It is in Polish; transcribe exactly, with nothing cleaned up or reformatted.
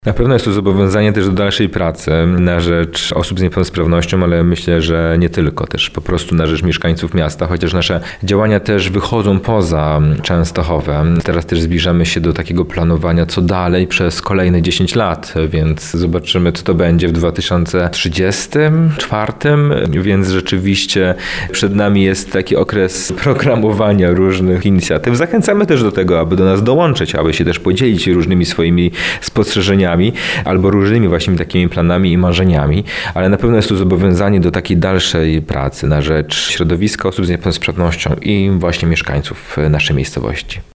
Na pewno jest to zobowiązanie też do dalszej pracy na rzecz osób z niepełnosprawnością, ale myślę, że nie tylko, też po prostu na rzecz mieszkańców miasta, chociaż nasze działania też wychodzą poza Częstochowę. Teraz też zbliżamy się do takiego planowania, co dalej przez kolejne dziesięć lat, więc zobaczymy, co to będzie w dwa tysiące trzydziestym czwartym, więc rzeczywiście przed nami jest taki okres programowania różnych inicjatyw. Zachęcamy też do tego, aby do nas dołączyć, aby się też podzielić różnymi swoimi spostrzeżeniami albo różnymi właśnie takimi planami i marzeniami, ale na pewno jest to zobowiązanie do takiej dalszej pracy na rzecz środowiska osób z niepełnosprawnością i właśnie mieszkańców naszej miejscowości.